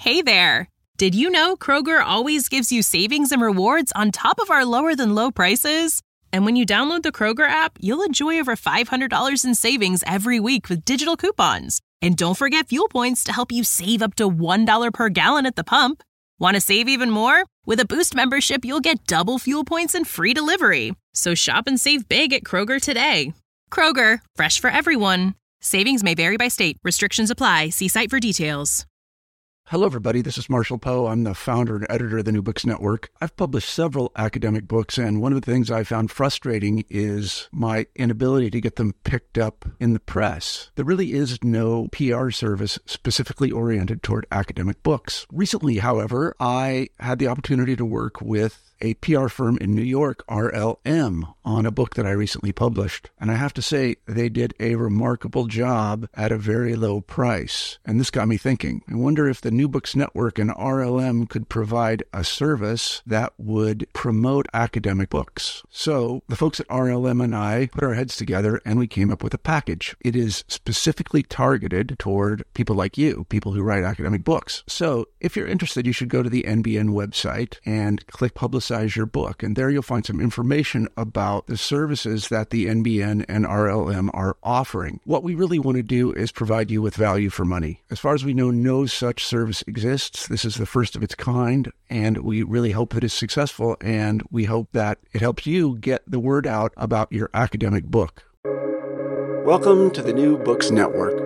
Hey there! Did you know Kroger always gives you savings and rewards on top of our lower-than-low prices? And when you download the Kroger app, you'll enjoy over $500 in savings every week with digital coupons. And don't forget fuel points to help you save up to $1 per gallon at the pump. Want to save even more? With a Boost membership, you'll get double fuel points and free delivery. So shop and save big at Kroger today. Kroger, fresh for everyone. Savings may vary by state. Restrictions apply. See site for details. Hello, everybody. This is Marshall Poe. I'm the founder and editor of the New Books Network. I've published several academic books, and one of the things I found frustrating is my inability to get them picked up in the press. There really is no PR service specifically oriented toward academic books. Recently, however, I had the opportunity to work with a PR firm in New York, RLM, on a book that I recently published. And I have to say, they did a remarkable job at a very low price. And this got me thinking. I wonder if the New Books Network and RLM could provide a service that would promote academic books. So the folks at RLM and I put our heads together and we came up with a package. It is specifically targeted toward people like you, people who write academic books. So if you're interested, you should go to the NBN website and click Publicize Your Book. And there you'll find some information about the services that the NBN and RLM are offering. What we really want to do is provide you with value for money. As far as we know, no such service exists. This is the first of its kind, and we really hope that it's successful, and we hope that it helps you get the word out about your academic book. Welcome to the New Books Network.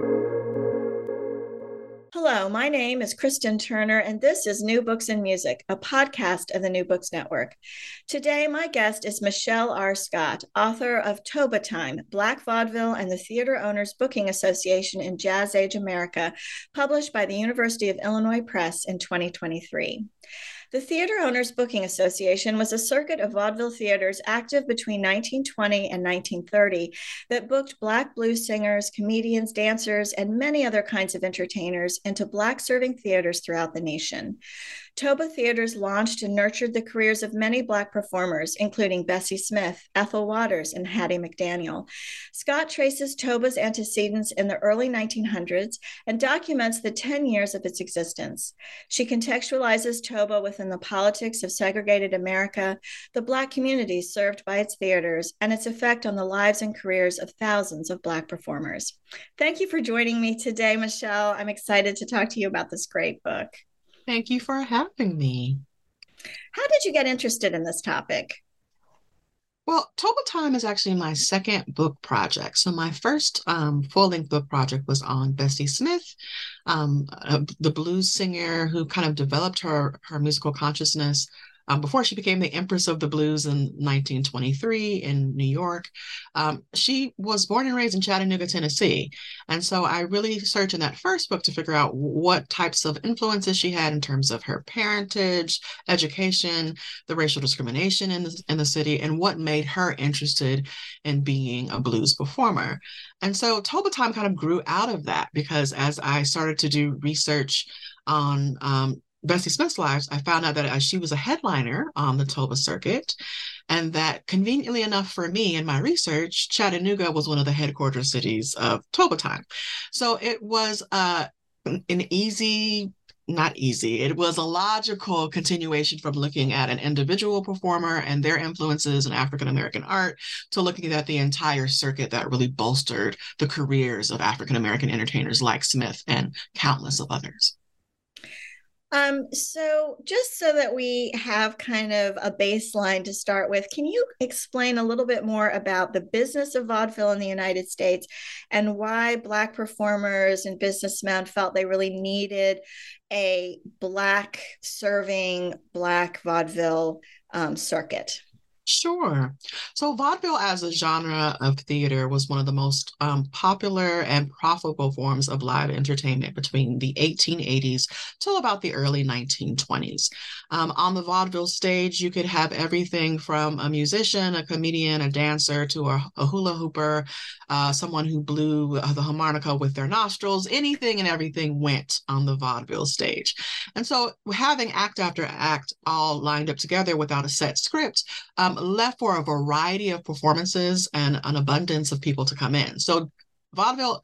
Hello, my name is Kristen Turner, and this is New Books and Music, a podcast of the New Books Network. Today, my guest is Michelle R. Scott, author of Toba Time, Black Vaudeville and the Theater Owners Booking Association in Jazz Age America, published by the University of Illinois Press in 2023. The Theater Owners Booking Association was a circuit of vaudeville theaters active between 1920 and 1930 that booked Black blues singers, comedians, dancers, and many other kinds of entertainers into Black-serving theaters throughout the nation. Toba Theaters launched and nurtured the careers of many Black performers, including Bessie Smith, Ethel Waters, and Hattie McDaniel. Scott traces Toba's antecedents in the early 1900s and documents the 10 years of its existence. She contextualizes Toba within the politics of segregated America, the Black communities served by its theaters, and its effect on the lives and careers of thousands of Black performers. Thank you for joining me today, Michelle. I'm excited to talk to you about this great book. Thank you for having me. How did you get interested in this topic? Well, Toba Time is actually my second book project. So my first full-length book project was on Bessie Smith, the blues singer who kind of developed her musical consciousness before she became the Empress of the Blues in 1923 in New York. She was born and raised in Chattanooga, Tennessee. And so I really searched in that first book to figure out what types of influences she had in terms of her parentage, education, the racial discrimination in the city, and what made her interested in being a blues performer. And so Toba Time kind of grew out of that, because as I started to do research on Bessie Smith's lives, I found out that she was a headliner on the Toba circuit, and that conveniently enough for me in my research, Chattanooga was one of the headquarters cities of Toba Time. So it was it was a logical continuation from looking at an individual performer and their influences in African-American art to looking at the entire circuit that really bolstered the careers of African-American entertainers like Smith and countless of others. So just so that we have kind of a baseline to start with, can you explain a little bit more about the business of vaudeville in the United States and why Black performers and businessmen felt they really needed a Black serving Black vaudeville circuit? Sure. So vaudeville as a genre of theater was one of the most popular and profitable forms of live entertainment between the 1880s till about the early 1920s. On the vaudeville stage, you could have everything from a musician, a comedian, a dancer, to a hula hooper, someone who blew the harmonica with their nostrils. Anything and everything went on the vaudeville stage. And so having act after act all lined up together without a set script, left for a variety of performances and an abundance of people to come in. So vaudeville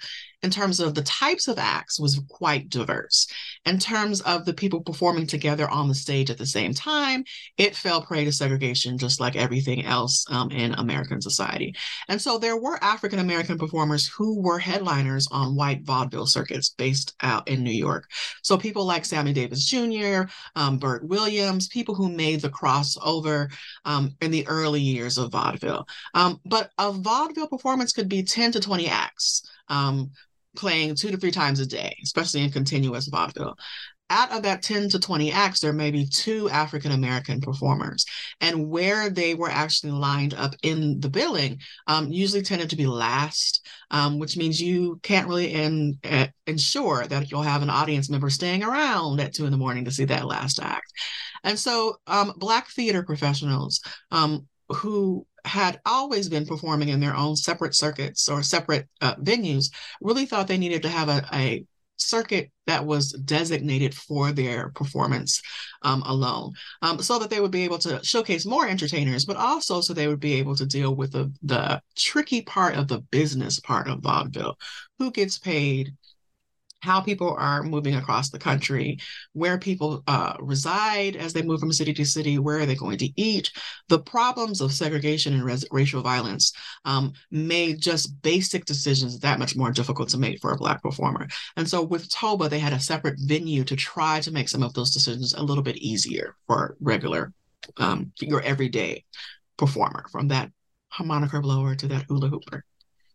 in terms of the types of acts, was quite diverse. In terms of the people performing together on the stage at the same time, it fell prey to segregation, just like everything else in American society. And so there were African American performers who were headliners on white vaudeville circuits based out in New York. So people like Sammy Davis Jr., Bert Williams, people who made the crossover in the early years of vaudeville. But a vaudeville performance could be 10 to 20 acts, playing 2 to 3 times a day, especially in continuous vaudeville. Out of that 10 to 20 acts, there may be 2 African American performers. And where they were actually lined up in the billing usually tended to be last, which means you can't really ensure that you'll have an audience member staying around at 2 in the morning to see that last act. And so Black theater professionals who had always been performing in their own separate circuits or separate venues really thought they needed to have a circuit that was designated for their performance alone, so that they would be able to showcase more entertainers, but also so they would be able to deal with the tricky part of the business part of vaudeville. Who gets paid? How people are moving across the country, where people reside as they move from city to city, where are they going to eat. The problems of segregation and racial violence made just basic decisions that much more difficult to make for a Black performer. And so with Toba, they had a separate venue to try to make some of those decisions a little bit easier for regular, your everyday performer, from that harmonica blower to that hula hooper.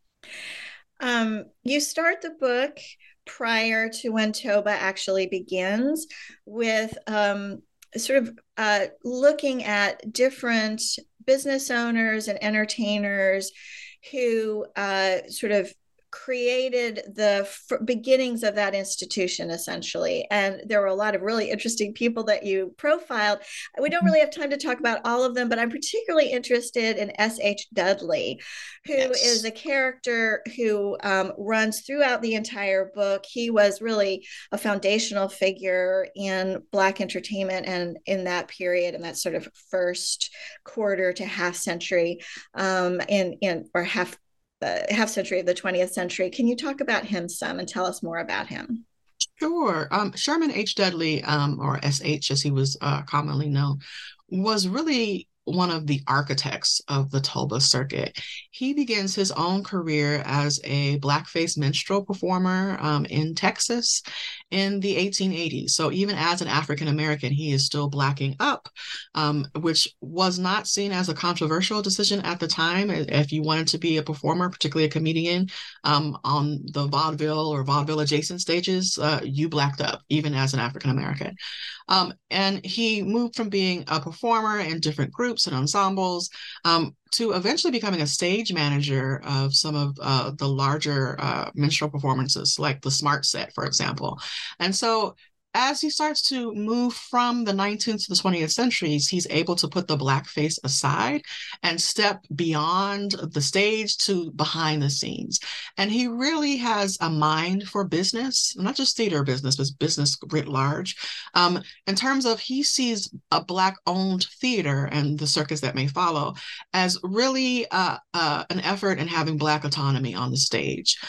You start the book prior to when Toba actually begins with looking at different business owners and entertainers who sort of created the beginnings of that institution, essentially. And there were a lot of really interesting people that you profiled. We don't really have time to talk about all of them, but I'm particularly interested in S.H. Dudley, who is a character who runs throughout the entire book. He was really a foundational figure in Black entertainment and in that period, in that sort of first quarter to half century, half century of the 20th century. Can you talk about him some and tell us more about him? Sure. Sherman H. Dudley, or S.H. as he was commonly known, was really one of the architects of the Toba circuit. He begins his own career as a blackface minstrel performer in Texas in the 1880s. So even as an African American, he is still blacking up, which was not seen as a controversial decision at the time. If you wanted to be a performer, particularly a comedian, on the vaudeville or vaudeville adjacent stages, you blacked up, even as an African American. And he moved from being a performer in different groups and ensembles to eventually becoming a stage manager of some of the larger minstrel performances, like the Smart Set, for example. And so as he starts to move from the 19th to the 20th centuries, he's able to put the blackface aside and step beyond the stage to behind the scenes. And he really has a mind for business, not just theater business, but business writ large. In terms of, he sees a Black-owned theater and the circus that may follow as really an effort in having Black autonomy on the stage.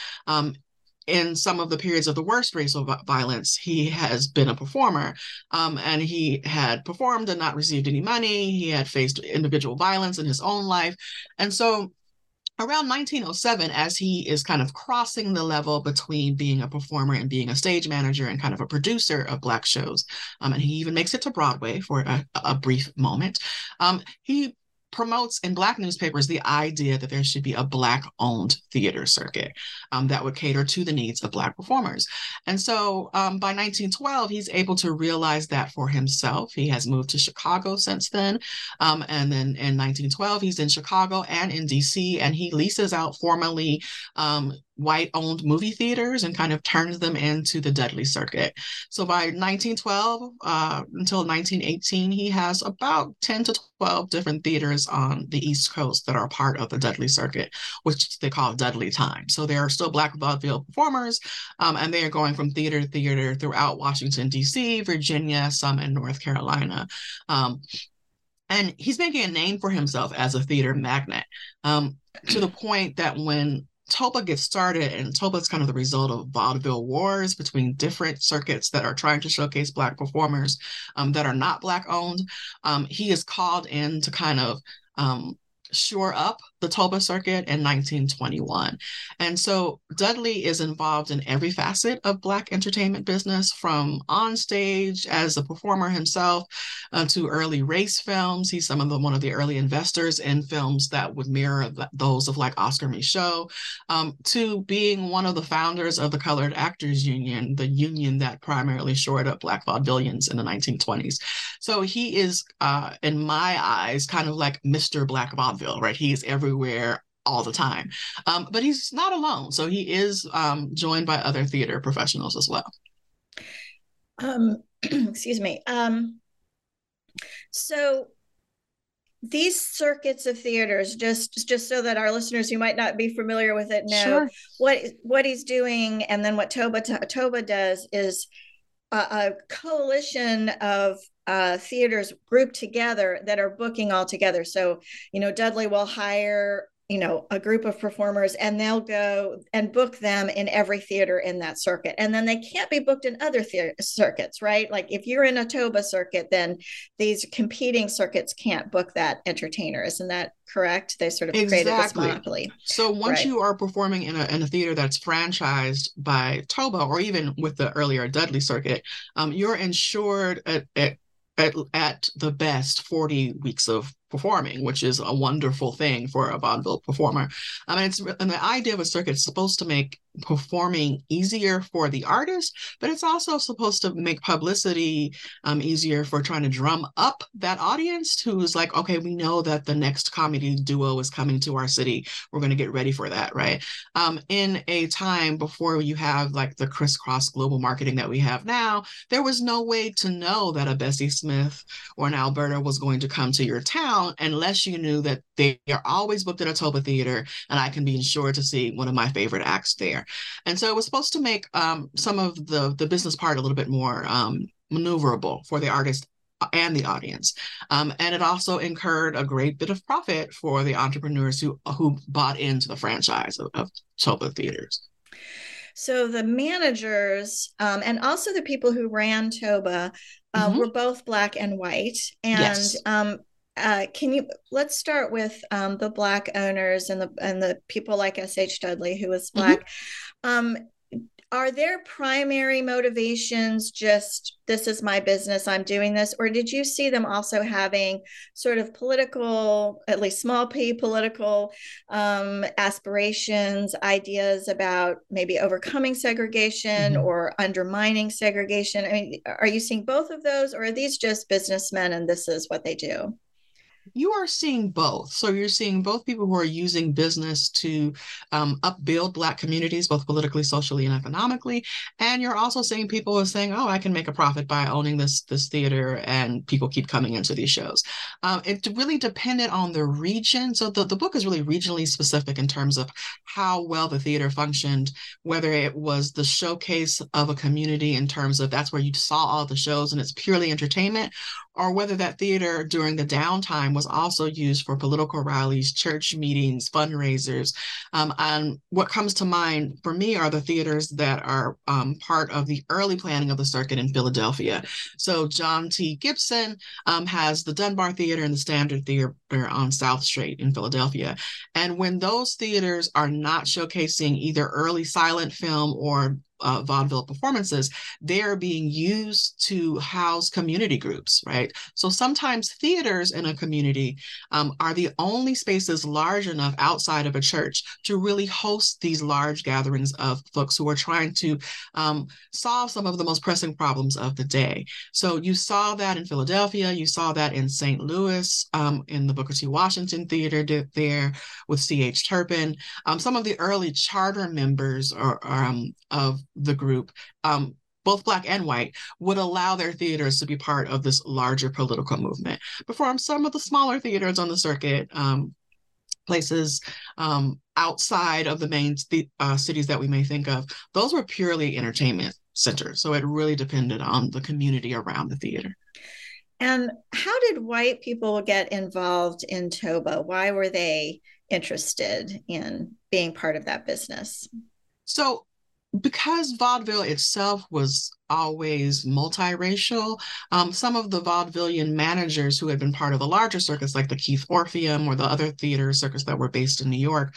In some of the periods of the worst racial violence, he has been a performer, and he had performed and not received any money. He had faced individual violence in his own life. And so around 1907, as he is kind of crossing the level between being a performer and being a stage manager and kind of a producer of Black shows, and he even makes it to Broadway for a brief moment, he promotes in Black newspapers the idea that there should be a Black-owned theater circuit that would cater to the needs of Black performers. And so by 1912, he's able to realize that for himself. He has moved to Chicago since then. And then in 1912, he's in Chicago and in DC, and he leases out formerly white-owned movie theaters and kind of turns them into the Dudley circuit. So by 1912 until 1918, he has about 10 to 12 different theaters on the East Coast that are part of the Dudley circuit, which they call Dudley Time. So there are still Black vaudeville performers, and they are going from theater to theater throughout Washington, D.C., Virginia, some in North Carolina. And he's making a name for himself as a theater magnate, to the point that when Toba gets started, and Toba is kind of the result of vaudeville wars between different circuits that are trying to showcase Black performers that are not Black owned. He is called in to kind of shore up the Toba circuit in 1921. And so Dudley is involved in every facet of Black entertainment business, from on stage as a performer himself to early race films. He's one of the early investors in films that would mirror those of like Oscar Micheaux, to being one of the founders of the Colored Actors Union, the union that primarily shored up Black vaudevillians in the 1920s. So he is, in my eyes, kind of like Mr. Black Vaudeville, right? He's everywhere all the time. But he's not alone. So he is joined by other theater professionals as well. Excuse me. So these circuits of theaters, just so that our listeners who might not be familiar with it know, sure, what he's doing, and then what Toba does is a coalition of theaters grouped together that are booking all together. So, Dudley will hire, a group of performers, and they'll go and book them in every theater in that circuit. And then they can't be booked in other circuits, right? Like if you're in a Toba circuit, then these competing circuits can't book that entertainer. Isn't that correct? They sort of created this monopoly. So once you are performing in a theater that's franchised by Toba, or even with the earlier Dudley circuit, you're insured at the best 40 weeks of performing, which is a wonderful thing for a vaudeville performer. And the idea of a circuit is supposed to make performing easier for the artist, but it's also supposed to make publicity easier for trying to drum up that audience who's like, okay, we know that the next comedy duo is coming to our city. We're going to get ready for that, right? In a time before you have like the crisscross global marketing that we have now, there was no way to know that a Bessie Smith or an Alberta was going to come to your town unless you knew that they are always booked at a Toba theater and I can be insured to see one of my favorite acts there. And so it was supposed to make some of the business part a little bit more maneuverable for the artist and the audience. And it also incurred a great bit of profit for the entrepreneurs who bought into the franchise of Toba theaters. So the managers and also the people who ran Toba were both Black and white. And yes. Let's start with the Black owners and the people like S.H. Dudley, who was Black. Are their primary motivations just, this is my business, I'm doing this? Or did you see them also having sort of political, at least small p political aspirations, ideas about maybe overcoming segregation or undermining segregation? I mean, are you seeing both of those, or are these just businessmen and this is what they do? You are seeing both. So you're seeing both people who are using business to upbuild Black communities, both politically, socially, and economically. And you're also seeing people who are saying, oh, I can make a profit by owning this theater, and people keep coming into these shows. It really depended on the region. So the book is really regionally specific in terms of how well the theater functioned, whether it was the showcase of a community in terms of that's where you saw all the shows and it's purely entertainment, or whether that theater during the downtime was also used for political rallies, church meetings, fundraisers. And what comes to mind for me are the theaters that are part of the early planning of the circuit in Philadelphia. So John T. Gibson has the Dunbar Theater and the Standard Theater on South Street in Philadelphia. And when those theaters are not showcasing either early silent film or vaudeville performances, they're being used to house community groups, right? So sometimes theaters in a community are the only spaces large enough outside of a church to really host these large gatherings of folks who are trying to solve some of the most pressing problems of the day. So you saw that in Philadelphia, you saw that in St. Louis, in the Booker T. Washington Theater there with C.H. Turpin. Some of the early charter members of the group, both Black and white, would allow their theaters to be part of this larger political movement. But for some of the smaller theaters on the circuit, places outside of the main cities that we may think of, those were purely entertainment centers. So it really depended on the community around the theater. And how did white people get involved in Toba? Why were they interested in being part of that business? So because vaudeville itself was always multiracial, some of the vaudevillian managers who had been part of the larger circus, like the Keith Orpheum or the other theater circus that were based in New York,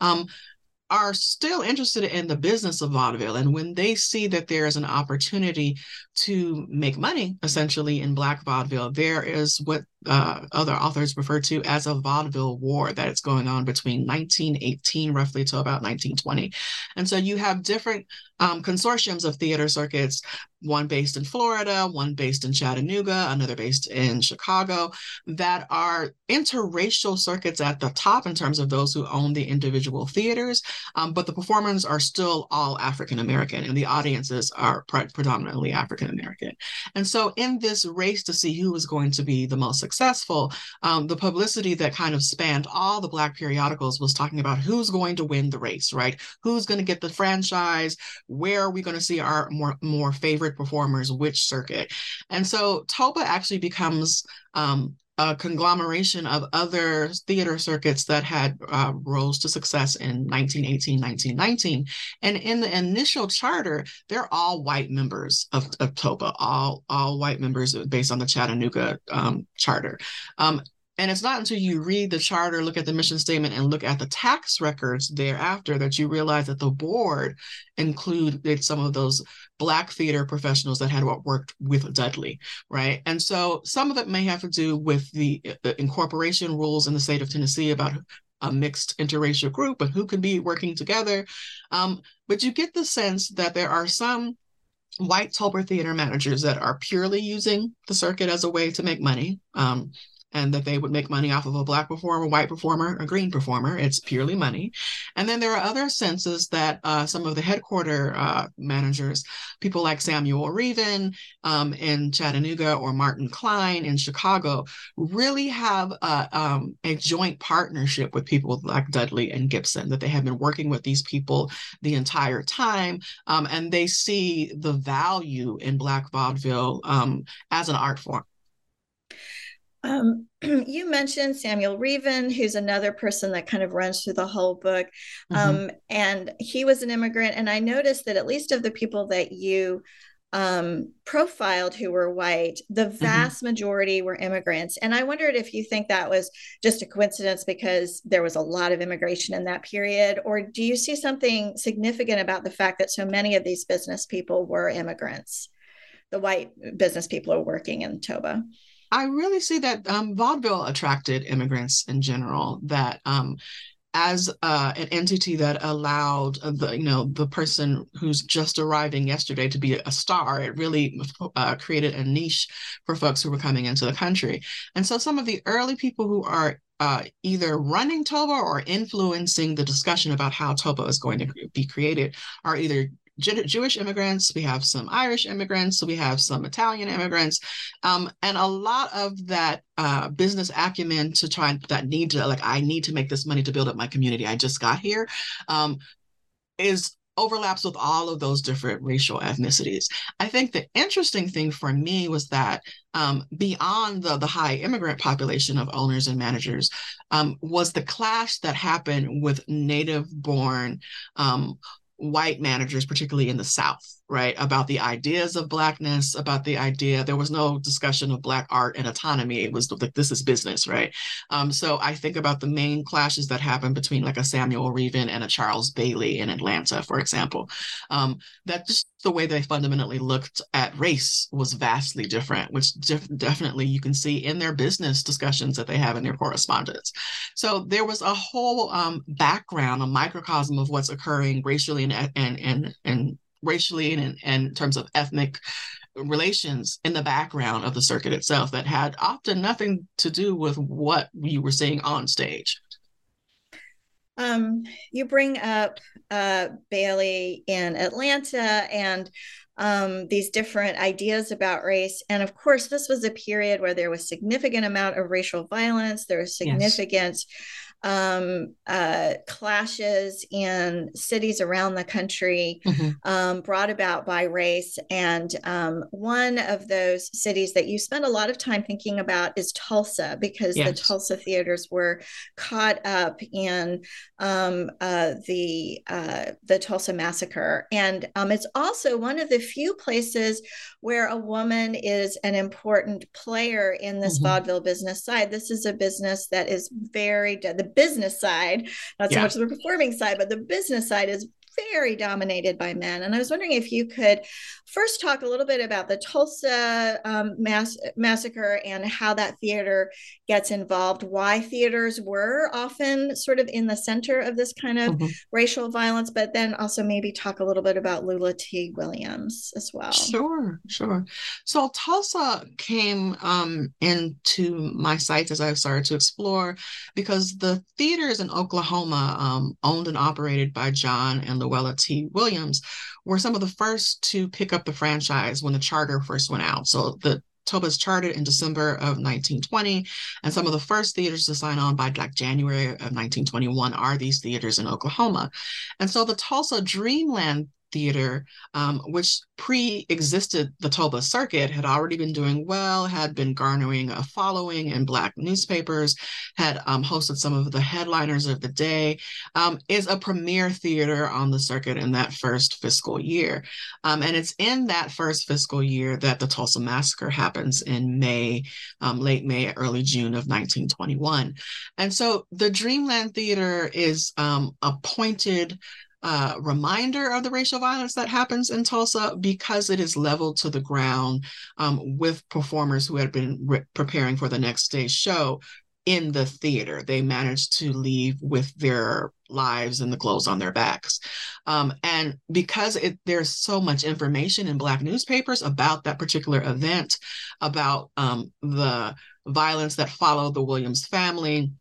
are still interested in the business of vaudeville. And when they see that there is an opportunity to make money, essentially, in Black vaudeville, there is what other authors refer to as a vaudeville war that is going on between 1918 roughly to about 1920. And so you have different consortiums of theater circuits, one based in Florida, one based in Chattanooga, another based in Chicago, that are interracial circuits at the top in terms of those who own the individual theaters, but the performers are still all African American and the audiences are predominantly African American. And so in this race to see who was going to be the most successful, the publicity that kind of spanned all the Black periodicals was talking about who's going to win the race, right? Who's going to get the franchise? Where are we going to see our more favorite performers, which circuit? And so Toba actually becomes a conglomeration of other theater circuits that had rose to success in 1918, 1919. And in the initial charter, they're all white members of Toba, all white members based on the Chattanooga charter. And it's not until you read the charter, look at the mission statement, and look at the tax records thereafter that you realize that the board included some of those Black theater professionals that had worked with Dudley, right? And so some of it may have to do with the incorporation rules in the state of Tennessee about a mixed interracial group and who can be working together. But you get the sense that there are some white Toba theater managers that are purely using the circuit as a way to make money. And that they would make money off of a Black performer, white performer, a green performer. It's purely money. And then there are other senses that some of the headquarter managers, people like Samuel Reven in Chattanooga or Martin Klein in Chicago, really have a joint partnership with people like Dudley and Gibson, that they have been working with these people the entire time. And they see the value in Black vaudeville as an art form. You mentioned Samuel Reven, who's another person that kind of runs through the whole book. And he was an immigrant. And I noticed that at least of the people that you profiled who were white, the vast majority were immigrants. And I wondered if you think that was just a coincidence because there was a lot of immigration in that period, or do you see something significant about the fact that so many of these business people were immigrants, the white business people who are working in Toba? I really see that vaudeville attracted immigrants in general, that as an entity that allowed the person who's just arriving yesterday to be a star, it really created a niche for folks who were coming into the country. And so some of the early people who are either running Toba or influencing the discussion about how Toba is going to be created are either Jewish immigrants, we have some Irish immigrants, we have some Italian immigrants, and a lot of that business acumen to try that need to I need to make this money to build up my community. I just got here, overlaps with all of those different racial ethnicities. I think the interesting thing for me was that beyond the high immigrant population of owners and managers was the clash that happened with native-born white managers, particularly in the South, right? About the ideas of Blackness, about the idea, there was no discussion of Black art and autonomy. It was like, this is business, right? So I think about the main clashes that happened between like a Samuel Reven and a Charles Bailey in Atlanta, for example. That just the way they fundamentally looked at race was vastly different, which definitely you can see in their business discussions that they have in their correspondence. So there was a whole background, a microcosm of what's occurring racially and racially and in terms of ethnic relations in the background of the circuit itself that had often nothing to do with what you were seeing on stage. You bring up Bailey in Atlanta and these different ideas about race. And of course, this was a period where there was significant amount of racial violence. There was significant clashes in cities around the country, brought about by race. And one of those cities that you spend a lot of time thinking about is Tulsa, because the Tulsa theaters were caught up in the Tulsa massacre. And it's also one of the few places where a woman is an important player in this vaudeville business side. This is a business that is the business side, not so much the performing side, but the business side is very dominated by men. And I was wondering if you could first talk a little bit about the Tulsa massacre and how that theater gets involved, why theaters were often sort of in the center of this kind of racial violence, but then also maybe talk a little bit about Lula T. Williams as well. Sure. So Tulsa came into my sights as I started to explore, because the theaters in Oklahoma, owned and operated by John and Luella T. Williams, were some of the first to pick up the franchise when the charter first went out. So the Toba's chartered in December of 1920, and some of the first theaters to sign on by January of 1921 are these theaters in Oklahoma. And so the Tulsa Dreamland Theater, which pre-existed the Toba circuit, had already been doing well, had been garnering a following in Black newspapers, had hosted some of the headliners of the day, is a premier theater on the circuit in that first fiscal year. And it's in that first fiscal year that the Tulsa Massacre happens in May, late May, early June of 1921. And so the Dreamland Theater is a pointed reminder of the racial violence that happens in Tulsa, because it is leveled to the ground with performers who had been preparing for the next day's show in the theater. They managed to leave with their lives and the clothes on their backs. And because there's so much information in Black newspapers about that particular event, about the violence that followed the Williams family,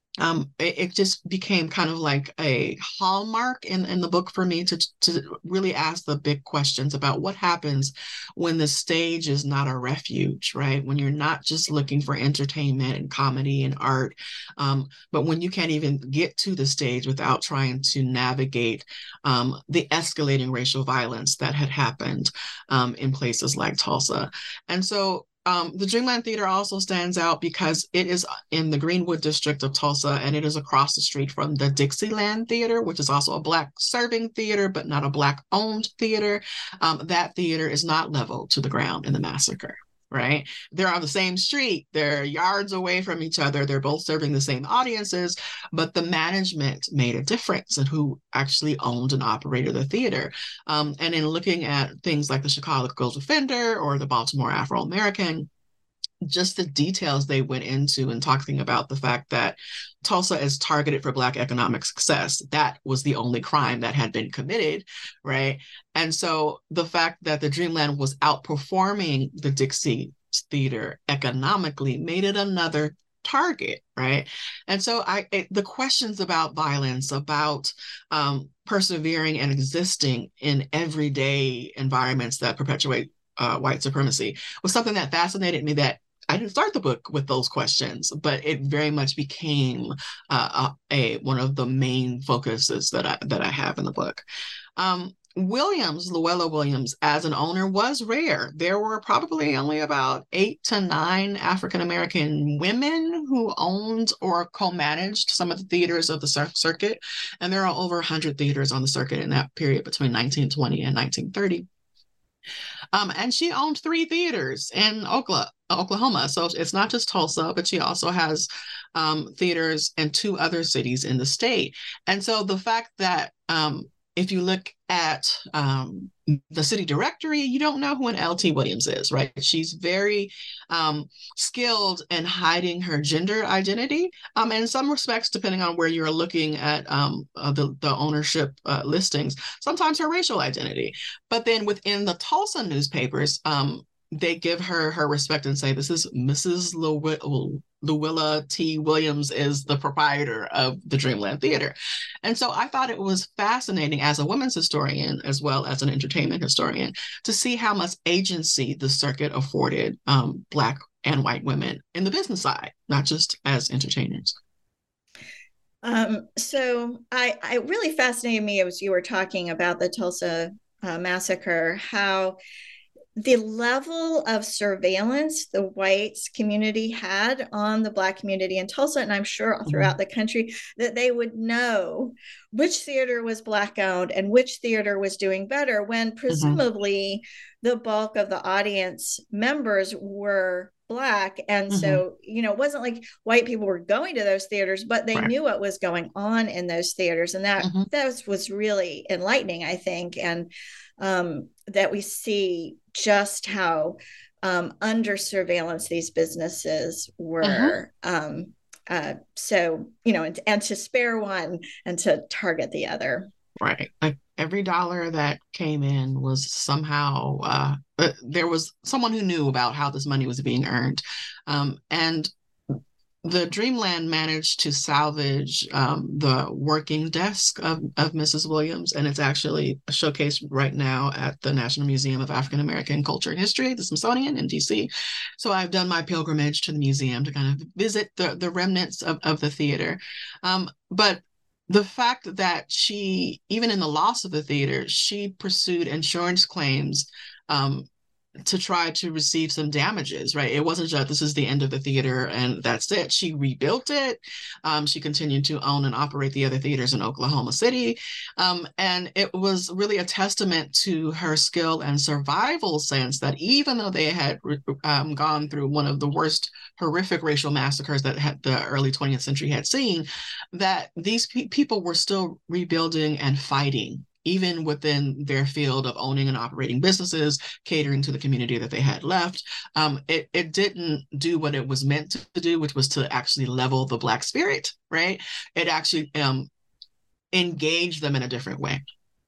it just became kind of like a hallmark in the book for me to really ask the big questions about what happens when the stage is not a refuge, right? When you're not just looking for entertainment and comedy and art, but when you can't even get to the stage without trying to navigate the escalating racial violence that had happened in places like Tulsa. And so the Dreamland Theater also stands out because it is in the Greenwood district of Tulsa, and it is across the street from the Dixieland Theater, which is also a Black serving theater, but not a Black owned theater. That theater is not leveled to the ground in the massacre, right? They're on the same street. They're yards away from each other. They're both serving the same audiences, but the management made a difference in who actually owned and operated the theater. And in looking at things like the Chicago Defender or the Baltimore Afro-American, just the details they went into and talking about the fact that Tulsa is targeted for Black economic success. That was the only crime that had been committed, right? And so the fact that the Dreamland was outperforming the Dixie Theater economically made it another target, right? And so the questions about violence, about persevering and existing in everyday environments that perpetuate white supremacy was something that fascinated me, that I didn't start the book with those questions, but it very much became one of the main focuses that I have in the book. Luella Williams, as an owner, was rare. There were probably only about 8 to 9 African-American women who owned or co-managed some of the theaters of the circuit. And there are over 100 theaters on the circuit in that period between 1920 and 1930. And she owned 3 theaters in Oklahoma. So it's not just Tulsa, but she also has theaters in 2 other cities in the state. And so the fact that if you look at the city directory, you don't know who an L.T. Williams is, right? She's very skilled in hiding her gender identity. In some respects, depending on where you're looking at the ownership listings, sometimes her racial identity. But then within the Tulsa newspapers, they give her respect and say, this is Mrs. Luella T. Williams is the proprietor of the Dreamland Theater. And so I thought it was fascinating as a women's historian, as well as an entertainment historian, to see how much agency the circuit afforded Black and white women in the business side, not just as entertainers. So I really fascinated me as you were talking about the Tulsa massacre, how the level of surveillance the white community had on the Black community in Tulsa, and I'm sure throughout the country, that they would know which theater was Black owned and which theater was doing better, when presumably the bulk of the audience members were Black. And so, it wasn't like white people were going to those theaters, but they knew what was going on in those theaters. And that was really enlightening, I think. And that we see just how under surveillance these businesses were. So, and to spare one and to target the other. Right. Like every dollar that came in was somehow, there was someone who knew about how this money was being earned. And the Dreamland managed to salvage the working desk of Mrs. Williams, and it's actually showcased right now at the National Museum of African American Culture and History, the Smithsonian in DC. So I've done my pilgrimage to the museum to kind of visit the remnants of the theater. But the fact that she, even in the loss of the theater, she pursued insurance claims to try to receive some damages, right? It wasn't just, this is the end of the theater and that's it. She rebuilt it. She continued to own and operate the other theaters in Oklahoma City. And it was really a testament to her skill and survival sense that even though they had gone through one of the worst horrific racial massacres that the early 20th century had seen, that these people were still rebuilding and fighting, even within their field of owning and operating businesses, catering to the community that they had left. It didn't do what it was meant to do, which was to actually level the Black spirit, right? It actually engaged them in a different way.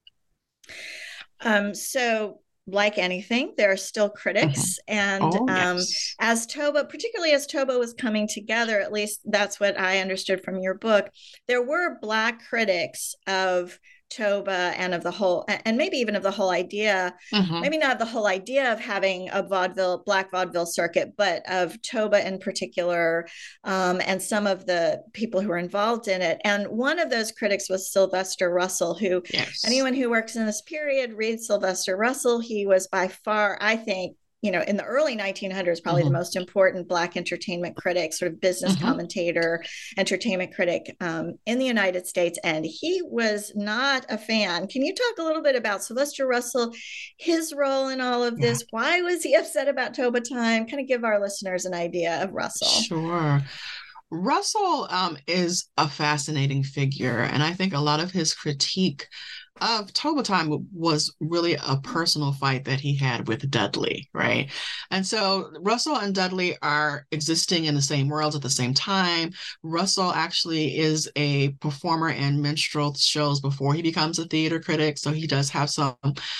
So like anything, there are still critics. And as Toba, particularly as Toba was coming together, at least that's what I understood from your book, there were Black critics of Toba and of the whole, and maybe even of the whole idea, maybe not the whole idea of having a Black vaudeville circuit, but of Toba in particular, and some of the people who were involved in it. And one of those critics was Sylvester Russell, who anyone who works in this period reads Sylvester Russell. He was by far, I think, in the early 1900s, probably the most important Black entertainment critic, sort of business commentator, entertainment critic in the United States. And he was not a fan. Can you talk a little bit about Sylvester Russell, his role in all of this? Why was he upset about Toba Time? Kind of give our listeners an idea of Russell. Sure. Russell is a fascinating figure. And I think a lot of his critique of Toba Time was really a personal fight that he had with Dudley, right? And so Russell and Dudley are existing in the same worlds at the same time. Russell actually is a performer in minstrel shows before he becomes a theater critic. So he does have some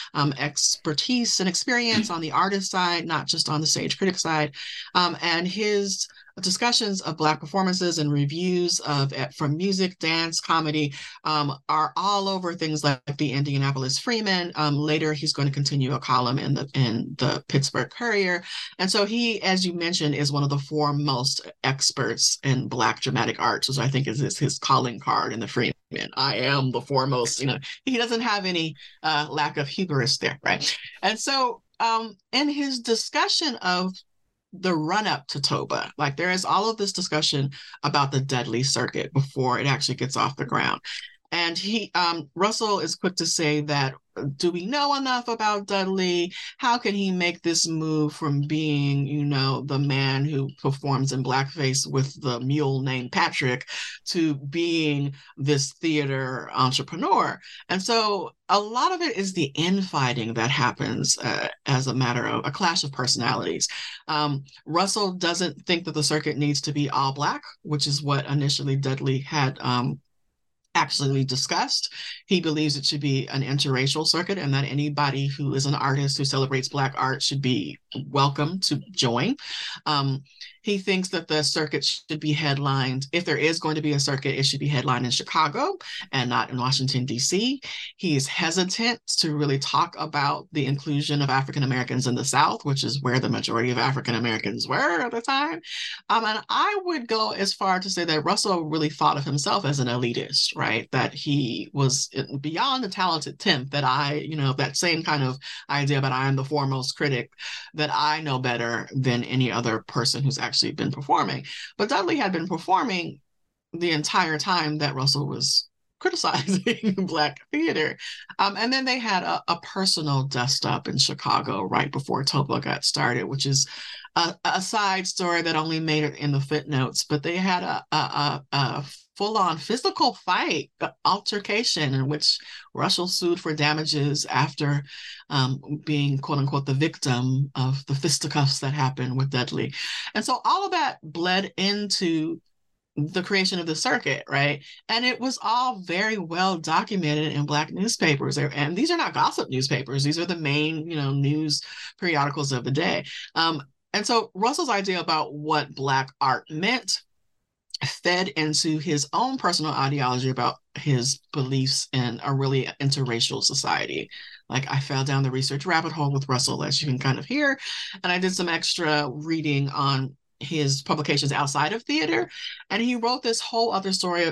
expertise and experience on the artist side, not just on the stage critic side. And his discussions of Black performances and reviews from music, dance, comedy are all over things like the Indianapolis Freeman. Later, he's going to continue a column in the Pittsburgh Courier. And so he, as you mentioned, is one of the foremost experts in Black dramatic arts, which I think is his calling card in the Freeman. I am the foremost. He doesn't have any lack of hubris there, right? And so in his discussion of the run up to Toba, like there is all of this discussion about the Dudley circuit before it actually gets off the ground. And Russell is quick to say that, do we know enough about Dudley? How can he make this move from being, the man who performs in blackface with the mule named Patrick to being this theater entrepreneur? And so a lot of it is the infighting that happens as a matter of a clash of personalities. Russell doesn't think that the circuit needs to be all Black, which is what initially Dudley had actually discussed. He believes it should be an interracial circuit and that anybody who is an artist who celebrates Black art should be welcome to join. He thinks that the circuit should be headlined, if there is going to be a circuit, it should be headlined in Chicago and not in Washington, D.C. He is hesitant to really talk about the inclusion of African Americans in the South, which is where the majority of African Americans were at the time. And I would go as far to say that Russell really thought of himself as an elitist, right? That he was beyond the talented tenth, that that same kind of idea about I am the foremost critic, that I know better than any other person who's actually been performing. But Dudley had been performing the entire time that Russell was criticizing Black theater. And then they had a personal dust up in Chicago right before Toba got started, which is a side story that only made it in the footnotes, but they had a full-on physical fight, altercation, in which Russell sued for damages after being, quote unquote, the victim of the fisticuffs that happened with Dudley. And so all of that bled into the creation of the circuit, right? And it was all very well documented in Black newspapers. And these are not gossip newspapers. These are the main, news periodicals of the day. And so Russell's idea about what Black art meant fed into his own personal ideology about his beliefs in a really interracial society. Like, I fell down the research rabbit hole with Russell, as you can kind of hear, and I did some extra reading on his publications outside of theater. And he wrote this whole other story,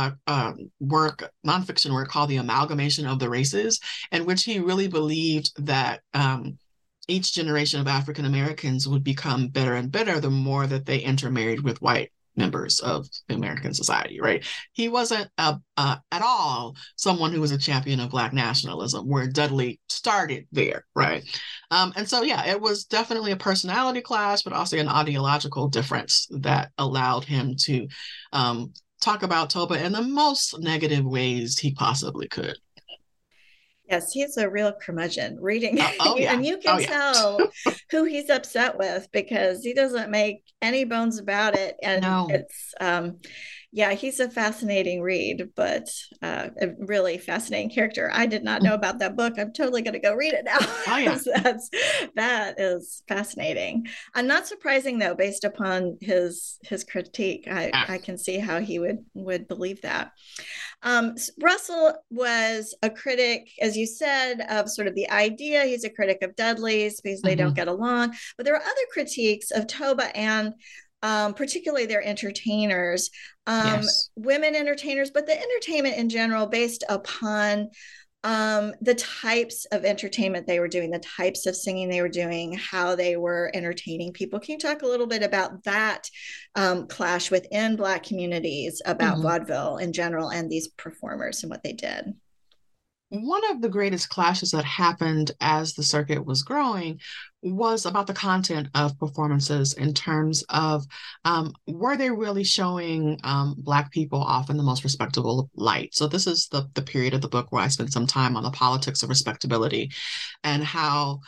work, nonfiction work called The Amalgamation of the Races, in which he really believed that each generation of African Americans would become better and better the more that they intermarried with white members of the American society, right? He wasn't at all someone who was a champion of Black nationalism, where Dudley started there, right? And so, yeah, it was definitely a personality clash, but also an ideological difference that allowed him to talk about Toba in the most negative ways he possibly could. Yes, he's a real curmudgeon reading. Yeah. And you can tell who he's upset with, because he doesn't make any bones about it. And it's, he's a fascinating read, but a really fascinating character. I did not know about that book. I'm totally going to go read it now. Oh, yeah. That is fascinating. And not surprising, though, based upon his critique. I can see how he would believe that. Russell was a critic, as you said, of sort of the idea. He's a critic of Dudley's because they don't get along. But there are other critiques of Toba and particularly their entertainers, women entertainers, but the entertainment in general based upon the types of entertainment they were doing, the types of singing they were doing, how they were entertaining people. Can you talk a little bit about that clash within Black communities about vaudeville in general and these performers and what they did? One of the greatest clashes that happened as the circuit was growing was about the content of performances, in terms of were they really showing Black people off in the most respectable light? So this is the period of the book where I spent some time on the politics of respectability, and how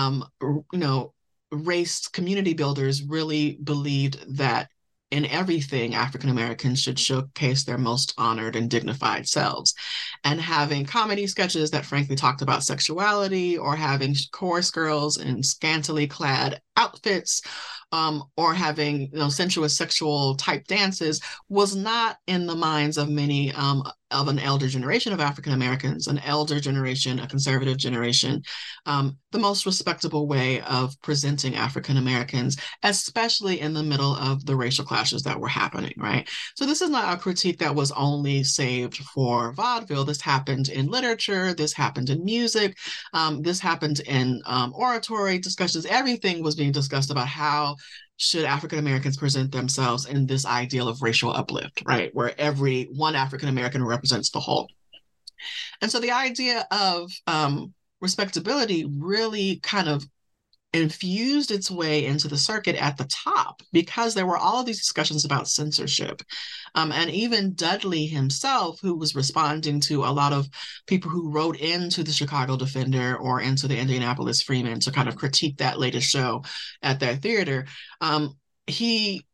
race community builders really believed that in everything, African Americans should showcase their most honored and dignified selves. And having comedy sketches that frankly talked about sexuality, or having chorus girls in scantily clad outfits, or having sensuous sexual type dances, was not in the minds of many of an elder generation of African Americans, an elder generation, a conservative generation, the most respectable way of presenting African Americans, especially in the middle of the racial clashes that were happening, right? So this is not a critique that was only saved for vaudeville. This happened in literature, this happened in music, this happened in oratory discussions. Everything was being discussed about how should African Americans present themselves in this ideal of racial uplift, right? Where every one African American represents the whole. And so the idea of respectability really kind of infused its way into the circuit at the top, because there were all of these discussions about censorship. And even Dudley himself, who was responding to a lot of people who wrote into the Chicago Defender or into the Indianapolis Freeman to kind of critique that latest show at their theater, he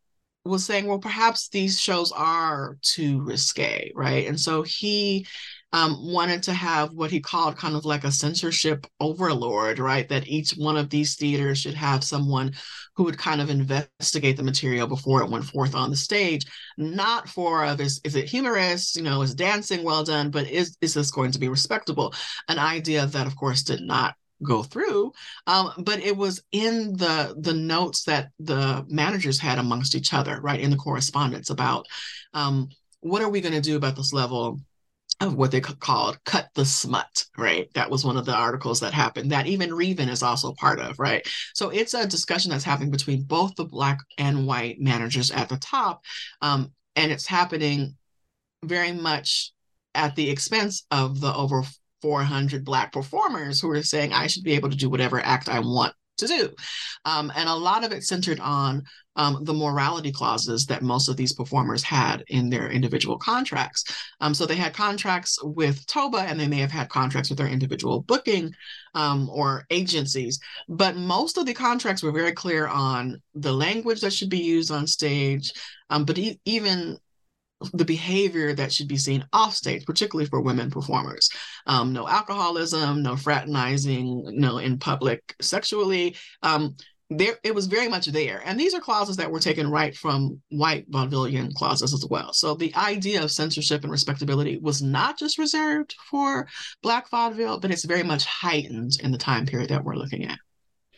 was saying, well, perhaps these shows are too risque, right? And so he wanted to have what he called kind of like a censorship overlord, right? That each one of these theaters should have someone who would kind of investigate the material before it went forth on the stage, not for is it humorous, is dancing well done, but is this going to be respectable? An idea that, of course, did not go through, but it was in the notes that the managers had amongst each other, right, in the correspondence about what are we going to do about this level of what they called cut the smut, right? That was one of the articles that happened that even Reven is also part of, right? So it's a discussion that's happening between both the Black and white managers at the top, and it's happening very much at the expense of the over 400 Black performers who are saying, I should be able to do whatever act I want to do. And a lot of it centered on the morality clauses that most of these performers had in their individual contracts. So they had contracts with Toba, and they may have had contracts with their individual booking or agencies. But most of the contracts were very clear on the language that should be used on stage, but even the behavior that should be seen off stage, particularly for women performers. No alcoholism, no fraternizing, no in public sexually. It was very much there. And these are clauses that were taken right from white vaudevillian clauses as well. So the idea of censorship and respectability was not just reserved for Black vaudeville, but it's very much heightened in the time period that we're looking at.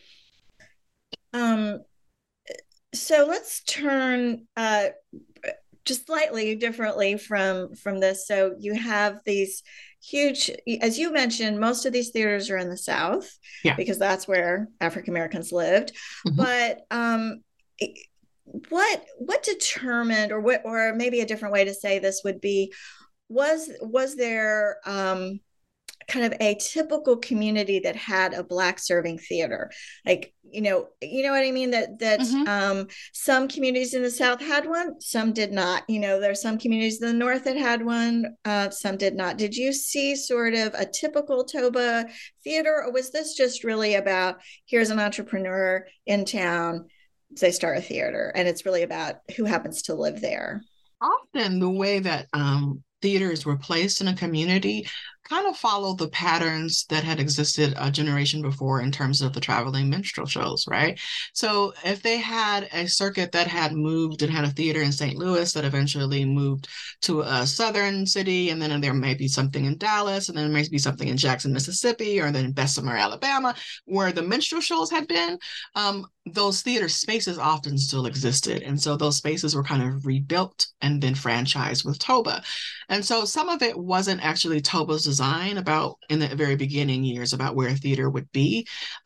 So let's turn just slightly differently from this. So you have these huge, as you mentioned, most of these theaters are in the South, because that's where African Americans lived. Mm-hmm. But what determined, or maybe a different way to say this would be, was there kind of a typical community that had a Black serving theater? Like, you know what I mean? That mm-hmm. Some communities in the South had one, some did not. There's some communities in the North that had one, some did not. Did you see sort of a typical Toba theater, or was this just really about, here's an entrepreneur in town, they start a theater, and it's really about who happens to live there? Often the way that theaters were placed in a community kind of follow the patterns that had existed a generation before in terms of the traveling minstrel shows, right? So if they had a circuit that had moved and had a theater in St. Louis that eventually moved to a southern city, and then there may be something in Dallas, and then there may be something in Jackson, Mississippi, or then Bessemer, Alabama, where the minstrel shows had been, those theater spaces often still existed. And so those spaces were kind of rebuilt and then franchised with Toba. And so some of it wasn't actually Toba's design about in the very beginning years about where theater would be.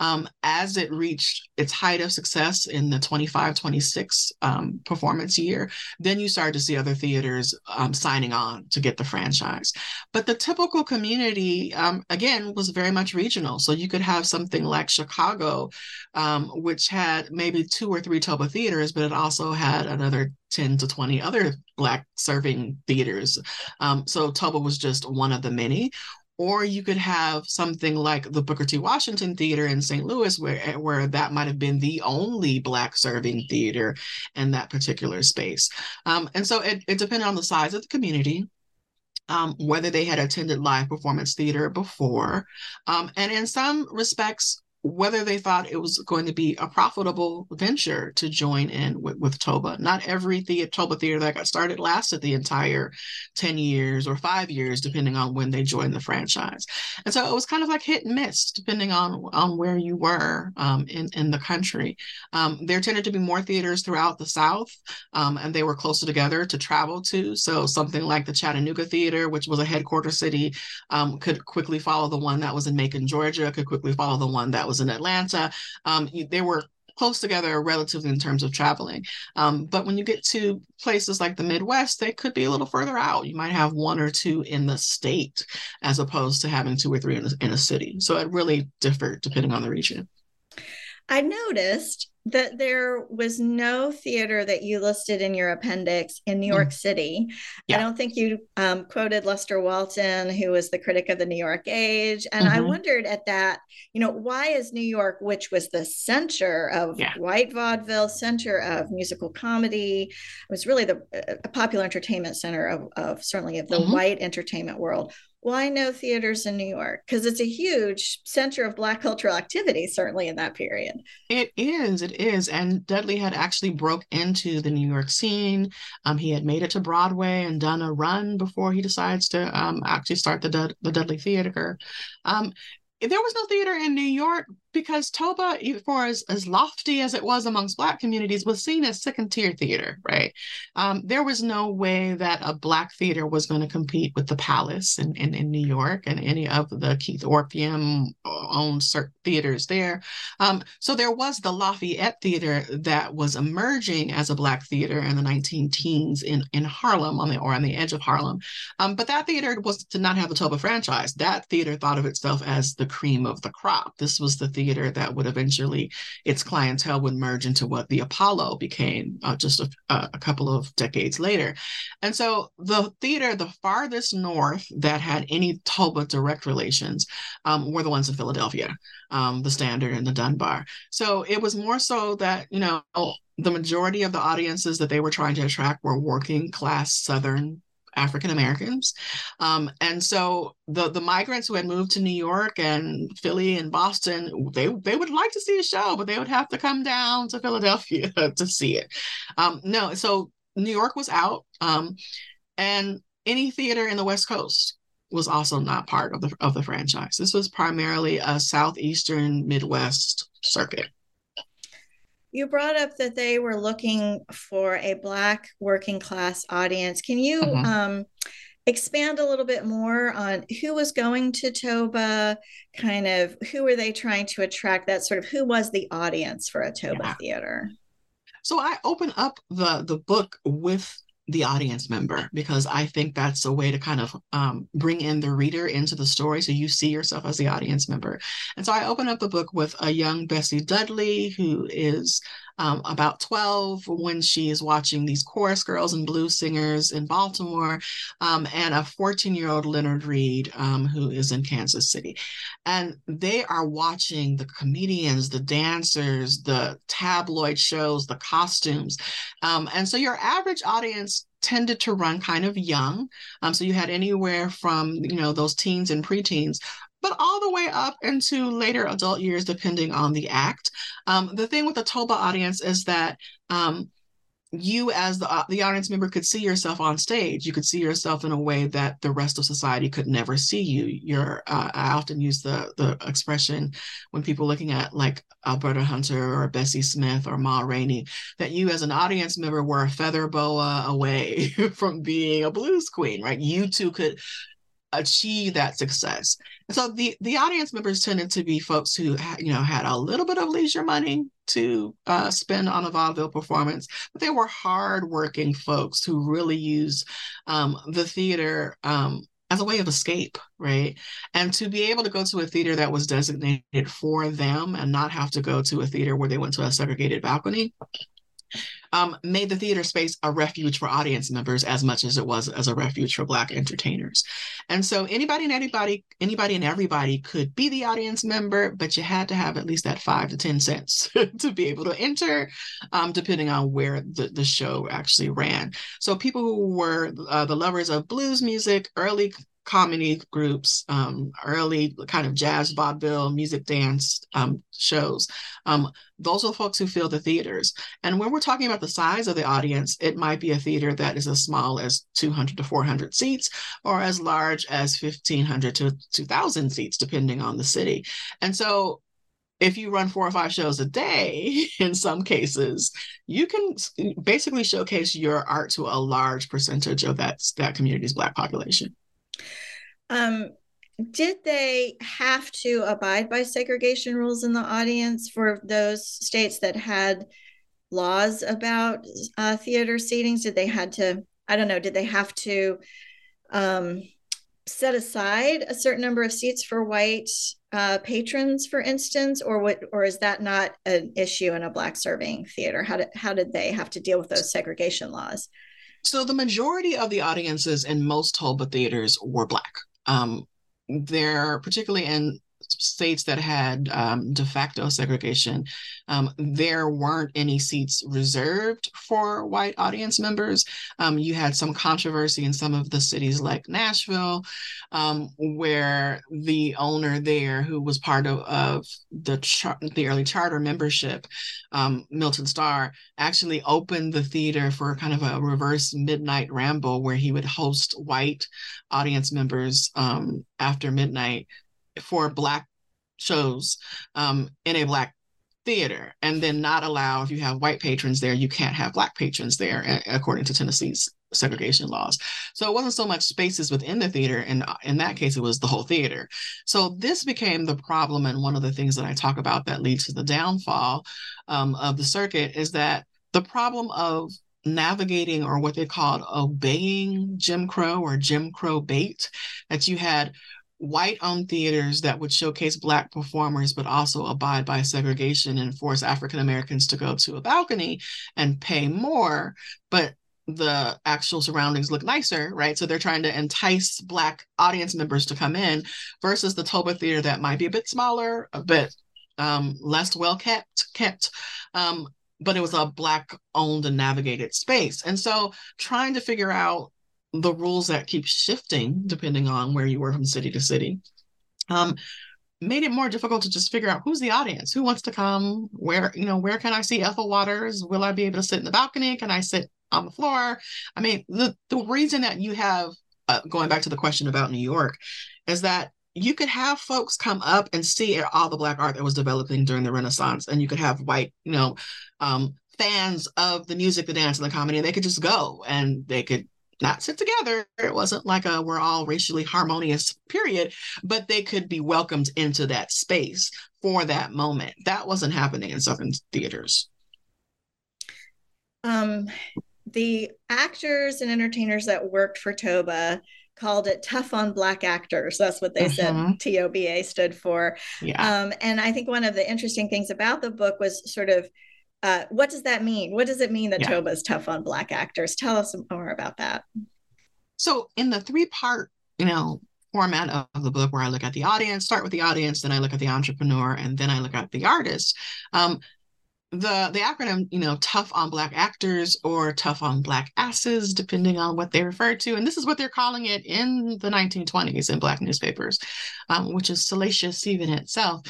As it reached its height of success in the 25-26 performance year, then you started to see other theaters signing on to get the franchise. But the typical community, again, was very much regional. So you could have something like Chicago, which had maybe 2 or 3 Toba theaters, but it also had another 10 to 20 other Black serving theaters. So Toba was just one of the many. Or you could have something like the Booker T. Washington Theater in St. Louis, where that might have been the only Black serving theater in that particular space. And so it depended on the size of the community, whether they had attended live performance theater before, and in some respects, whether they thought it was going to be a profitable venture to join in with Toba. Not every Toba theater that got started lasted the entire 10 years or 5 years, depending on when they joined the franchise. And so it was kind of like hit and miss, depending on where you were in the country. There tended to be more theaters throughout the South, and they were closer together to travel to. So something like the Chattanooga Theater, which was a headquarters city, could quickly follow the one that was in Macon, Georgia, could quickly follow the one that was in Atlanta. They were close together relatively in terms of traveling. But when you get to places like the Midwest, they could be a little further out. You might have 1 or 2 in the state as opposed to having 2 or 3 in a city. So it really differed depending on the region. I noticed that there was no theater that you listed in your appendix in New York City. I don't think you quoted Lester Walton, who was the critic of the New York Age. And I wondered at that, why is New York, which was the center of white vaudeville, center of musical comedy, it was really a popular entertainment center of certainly of the white entertainment world. Why no theaters in New York? Because it's a huge center of Black cultural activity, certainly in that period. It is. And Dudley had actually broke into the New York scene. He had made it to Broadway and done a run before he decides to actually start the Dudley Theater. There was no theater in New York because Toba, for as lofty as it was amongst Black communities, was seen as second-tier theater, right? There was no way that a Black theater was going to compete with the Palace in New York and any of the Keith Orpheum-owned theaters there. So there was the Lafayette Theater that was emerging as a Black theater in the 19-teens in Harlem, on the edge of Harlem. But that theater did not have the Toba franchise. That theater thought of itself as the cream of the crop. This was the theater that would eventually, its clientele would merge into what the Apollo became just a couple of decades later. And so the theater, the farthest north that had any Toba direct relations were the ones in Philadelphia, the Standard and the Dunbar. So it was more so that, the majority of the audiences that they were trying to attract were working class Southern African Americans. And so the migrants who had moved to New York and Philly and Boston, they would like to see a show, but they would have to come down to Philadelphia to see it. So New York was out, and any theater in the West Coast was also not part of the franchise. This was primarily a Southeastern Midwest circuit. You brought up that they were looking for a Black working class audience. Can you expand a little bit more on who was going to Toba, kind of who were they trying to attract, that sort of who was the audience for a Toba theater? So I open up the book with the audience member, because I think that's a way to kind of bring in the reader into the story, so you see yourself as the audience member. And so I open up the book with a young Bessie Dudley, who is about 12 when she is watching these chorus girls and blues singers in Baltimore, and a 14-year-old Leonard Reed, who is in Kansas City. And they are watching the comedians, the dancers, the tabloid shows, the costumes. And so your average audience tended to run kind of young. So you had anywhere from, those teens and preteens, but all the way up into later adult years, depending on the act. The thing with the Toba audience is that you, as the audience member, could see yourself on stage. You could see yourself in a way that the rest of society could never see you. I often use the expression when people looking at like Alberta Hunter or Bessie Smith or Ma Rainey, that you as an audience member were a feather boa away from being a blues queen, right? You too could achieve that success. And so the audience members tended to be folks who had a little bit of leisure money to spend on a vaudeville performance, but they were hardworking folks who really used the theater as a way of escape, right? And to be able to go to a theater that was designated for them and not have to go to a theater where they went to a segregated balcony made the theater space a refuge for audience members as much as it was as a refuge for Black entertainers. And so anybody and everybody could be the audience member, but you had to have at least that 5 to 10 cents to be able to enter, depending on where the show actually ran. So people who were the lovers of blues music, early comedy groups, early kind of jazz, vaudeville, music dance shows. Those are the folks who fill the theaters. And when we're talking about the size of the audience, it might be a theater that is as small as 200 to 400 seats, or as large as 1,500 to 2,000 seats, depending on the city. And so if you run 4 or 5 shows a day, in some cases, you can basically showcase your art to a large percentage of that community's Black population. Did they have to abide by segregation rules in the audience for those states that had laws about theater seatings? Did they have to set aside a certain number of seats for white patrons, for instance, or is that not an issue in a Black serving theater? How did they have to deal with those segregation laws? So the majority of the audiences in most Toba theaters were Black. They're particularly in states that had de facto segregation. There weren't any seats reserved for white audience members. You had some controversy in some of the cities like Nashville, where the owner there, who was part of the early charter membership, Milton Starr, actually opened the theater for kind of a reverse midnight ramble where he would host white audience members after midnight for Black shows in a Black theater, and then not allow, if you have white patrons there, you can't have Black patrons there, according to Tennessee's segregation laws. So it wasn't so much spaces within the theater, and in that case, it was the whole theater. So this became the problem, and one of the things that I talk about that leads to the downfall of the circuit is that the problem of navigating, or what they called obeying Jim Crow or Jim Crow bait, that you had white-owned theaters that would showcase Black performers, but also abide by segregation and force African Americans to go to a balcony and pay more, but the actual surroundings look nicer, right? So they're trying to entice Black audience members to come in, versus the Toba theater that might be a bit smaller, a bit less well kept, but it was a Black-owned and navigated space. And so trying to figure out the rules that keep shifting depending on where you were from city to city, made it more difficult to just figure out who's the audience, who wants to come, where can I see Ethel Waters? Will I be able to sit in the balcony? Can I sit on the floor? I mean, the reason that you have, going back to the question about New York, is that you could have folks come up and see all the Black art that was developing during the Renaissance, and you could have white, fans of the music, the dance, and the comedy, and they could just go and they could not sit together. It wasn't like we're all racially harmonious period, but they could be welcomed into that space for that moment. That wasn't happening in Southern theaters. The actors and entertainers that worked for Toba called it tough on Black actors. That's what they said TOBA stood for. Yeah. And I think one of the interesting things about the book was sort of, what does that mean? What does it mean that Toba is tough on Black actors? Tell us more about that. So in the 3-part, format of the book, where I look at the audience, start with the audience, then I look at the entrepreneur, and then I look at the artist. The acronym, tough on Black actors or tough on Black asses, depending on what they refer to. And this is what they're calling it in the 1920s in Black newspapers, which is salacious even in itself.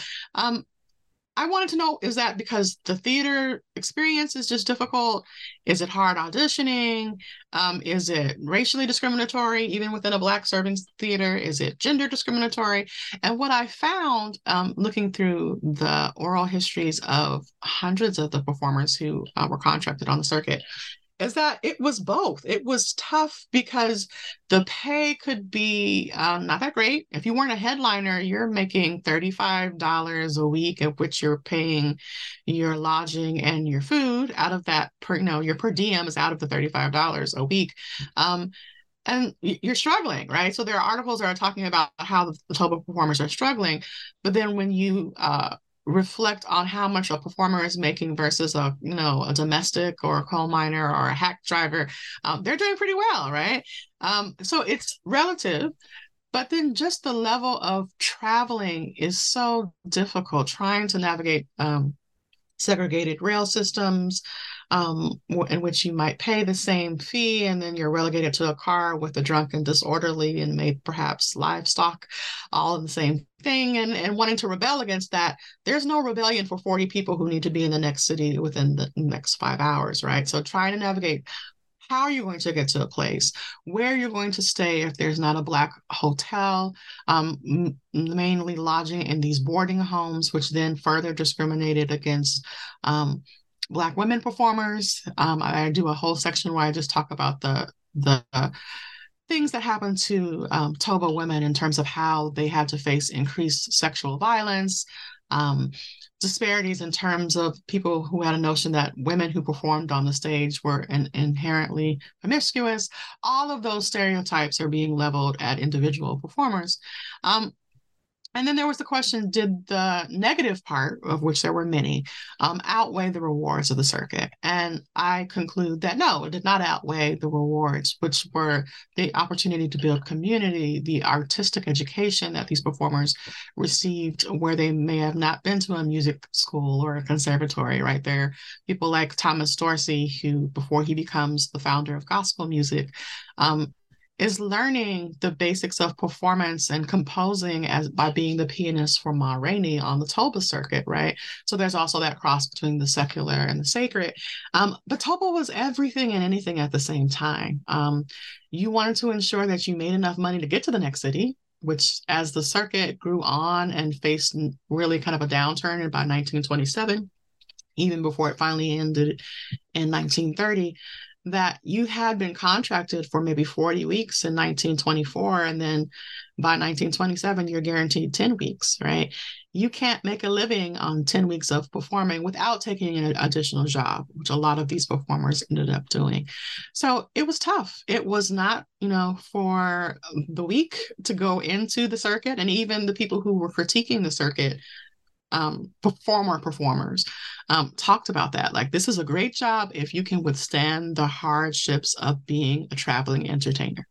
I wanted to know, is that because the theater experience is just difficult? Is it hard auditioning? Is it racially discriminatory, even within a Black serving theater? Is it gender discriminatory? And what I found, looking through the oral histories of hundreds of the performers who were contracted on the circuit, is that it was both. It was tough because the pay could be not that great. If you weren't a headliner, you're making $35 a week, of which you're paying your lodging and your food out of that. Your per diem is out of the $35 a week. And you're struggling, right? So there are articles that are talking about how the Toba performers are struggling. But then when you reflect on how much a performer is making versus a domestic or a coal miner or a hack driver, they're doing pretty well, right? So it's relative, but then just the level of traveling is so difficult, trying to navigate segregated rail systems, in which you might pay the same fee, and then you're relegated to a car with a drunk and disorderly and maybe perhaps livestock, all in the same thing, and wanting to rebel against that. There's no rebellion for 40 people who need to be in the next city within the next 5 hours, right? So trying to navigate how you're going to get to a place, where you're going to stay if there's not a Black hotel, mainly lodging in these boarding homes, which then further discriminated against Black women performers. I do a whole section where I just talk about the things that happened to Toba women in terms of how they had to face increased sexual violence, um, disparities in terms of people who had a notion that women who performed on the stage were inherently promiscuous. All of those stereotypes are being leveled at individual performers. And then there was the question, did the negative part, of which there were many, outweigh the rewards of the circuit? And I conclude that no, it did not outweigh the rewards, which were the opportunity to build community, the artistic education that these performers received where they may have not been to a music school or a conservatory, right? There are people like Thomas Dorsey, who, before he becomes the founder of gospel music, is learning the basics of performance and composing by being the pianist for Ma Rainey on the Toba circuit, right? So there's also that cross between the secular and the sacred. But Toba was everything and anything at the same time. You wanted to ensure that you made enough money to get to the next city, which, as the circuit grew on and faced really kind of a downturn by 1927, even before it finally ended in 1930, that you had been contracted for maybe 40 weeks in 1924, and then by 1927, you're guaranteed 10 weeks, right? You can't make a living on 10 weeks of performing without taking an additional job, which a lot of these performers ended up doing. So it was tough. It was not, for the weak to go into the circuit, and even the people who were critiquing the circuit, performers talked about that. Like, this is a great job if you can withstand the hardships of being a traveling entertainer.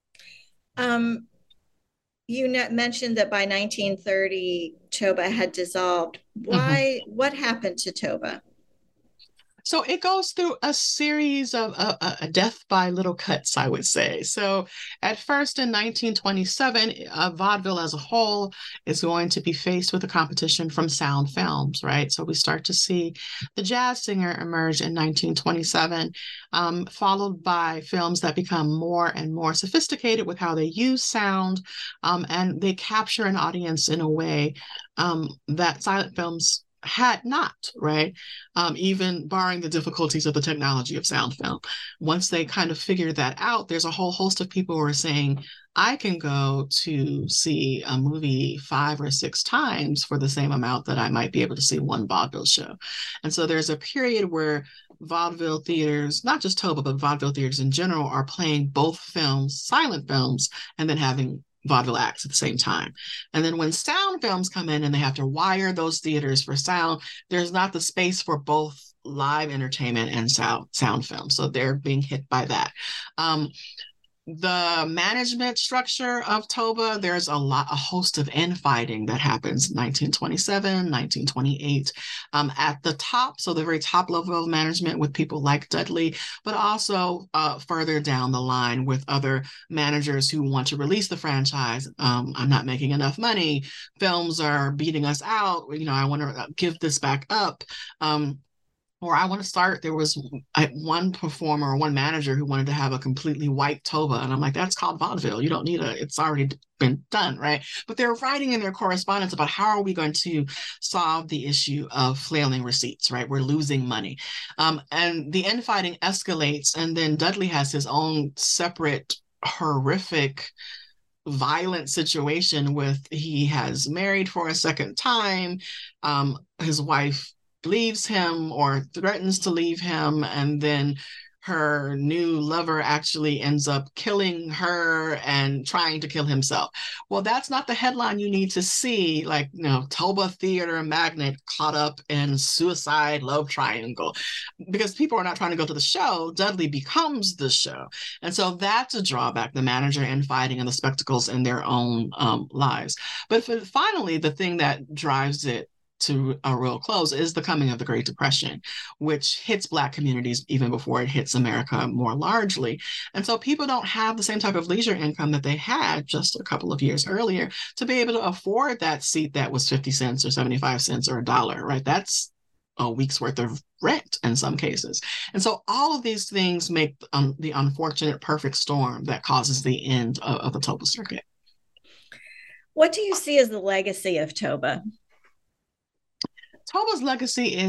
You mentioned that by 1930, Toba had dissolved. Why? Mm-hmm. What happened to Toba? So it goes through a series of a death by little cuts, I would say. So at first in 1927, vaudeville as a whole is going to be faced with a competition from sound films, right? So we start to see The Jazz Singer emerge in 1927, followed by films that become more and more sophisticated with how they use sound, and they capture an audience in a way that silent films had not, right? Even barring the difficulties of the technology of sound film. Once they kind of figured that out, there's a whole host of people who are saying, I can go to see a movie 5 or 6 times for the same amount that I might be able to see one vaudeville show. And so there's a period where vaudeville theaters, not just Toba, but vaudeville theaters in general, are playing both films, silent films, and then having vaudeville acts at the same time. And then when sound films come in and they have to wire those theaters for sound, there's not the space for both live entertainment and sound film. So they're being hit by that. The management structure of Toba, there's a host of infighting that happens in 1927, 1928 at the top. So the very top level of management with people like Dudley, but also further down the line with other managers who want to release the franchise. I'm not making enough money. Films are beating us out. I want to give this back up. Or I want to start, there was one performer, one manager who wanted to have a completely white Toba. And I'm like, that's called vaudeville. You don't need it's already been done, right? But they're writing in their correspondence about how are we going to solve the issue of flailing receipts, right? We're losing money. And the infighting escalates. And then Dudley has his own separate, horrific, violent situation with, he has married for a second time. His wife leaves him or threatens to leave him, and then her new lover actually ends up killing her and trying to kill himself. Well, that's not the headline you need to see, like, Toba theater magnate caught up in suicide love triangle, because people are not trying to go to the show. Dudley becomes the show. And so that's a drawback, the manager infighting and the spectacles in their own lives. But finally, the thing that drives it to a real close is the coming of the Great Depression, which hits Black communities even before it hits America more largely. And so people don't have the same type of leisure income that they had just a couple of years earlier to be able to afford that seat that was 50 cents or 75 cents or $1, right? That's a week's worth of rent in some cases. And so all of these things make the unfortunate perfect storm that causes the end of the Toba circuit. What do you see as the legacy of Toba? Toba's legacy is